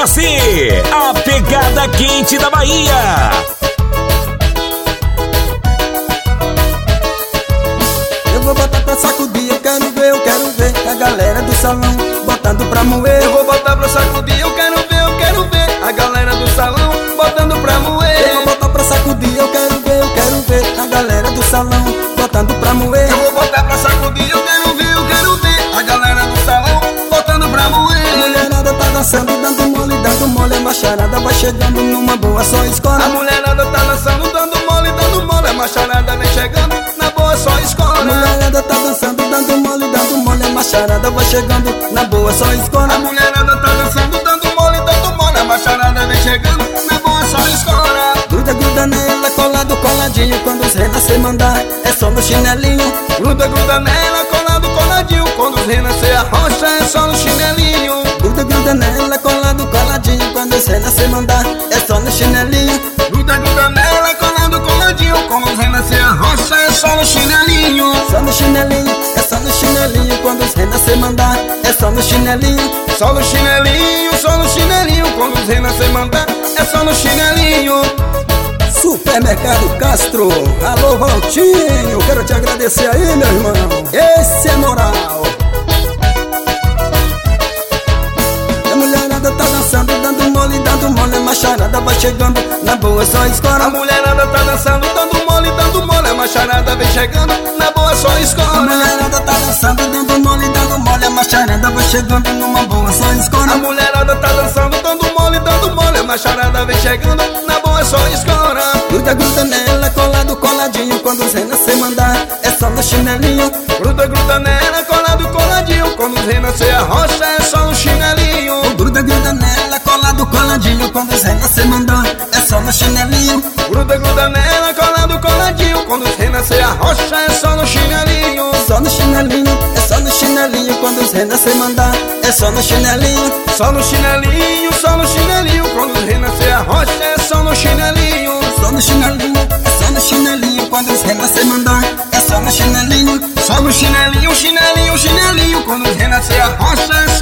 você, a pegada quente da Bahia. Eu vou botar pra sacudir, eu quero ver a galera do salão botando pra moer. Eu vou botar pra sacudir, eu quero ver a galera do salão botando pra moer. Eu vou botar pra sacudir, eu quero ver a galera do salão botando pra moer. Eu vou botar pra sacudir, eu quero ver a galera do salão botando pra moer. A mulherada tá dançando, dando mole, a macharada vai chegando numa boa, só escola. A mulherada tá dançando, dando mole, a macharada vem chegando, na boa só escola. A mulherada tá dançando, dando mole, a macharada vai chegando, na boa só escola. A mulherada tá dançando, dando mole, a macharada vem chegando, na boa só escola. Gruda nela, colado, coladinho, quando os renascer mandar, é só no chinelinho. Gruda nela, colado, coladinho, quando os renascer a rocha, é só no chinelinho. Gruda nela, colado, coladinho, quando os renascer mandar, é só no chinelinho. Gruda nela, colado, coladinho, quando os renascer a rocha, é só no chinelinho. Só no chinelinho, é só no chinelinho, quando os renascer mandar, é só no chinelinho. Só no chinelinho, quando os renascer mandar, é só no chinelinho. Supermercado Castro, alô Valtinho, quero te agradecer aí, meu irmão, esse é moral. A mulherada tá dançando, dando mole, a macharada vai chegando, na boa só escola. A mulherada tá dançando, dando mole, a macharada vem chegando, na boa só escola. A mulherada tá dançando, dando mole, a macharada vai chegando, numa boa só escola. A mulherada tá dançando, dando mole, a macharada vem chegando, na boa só escola. Gruda nela, colado, coladinho, quando os renascer mandar, é só no chinelinho. Gruda nela, colado, coladinho, quando os renascer a rocha, é só no chinelinho. Gruda nela, colado, coladinho, quando os renascer mandar, é só no chinelinho. Gruda nela, colado, coladinho, quando os renascer a rocha, é só no chinelinho. Só no chinelinho, é só no chinelinho, quando os renascer mandar, é só no chinelinho. Só no chinelinho, quando os renascer a rocha, é só no chinelinho. Só no chinelinho, é só no chinelinho, quando os renascer mandar, é só no chinelinho. Só no chinelinho, quando os renascer a rocha, é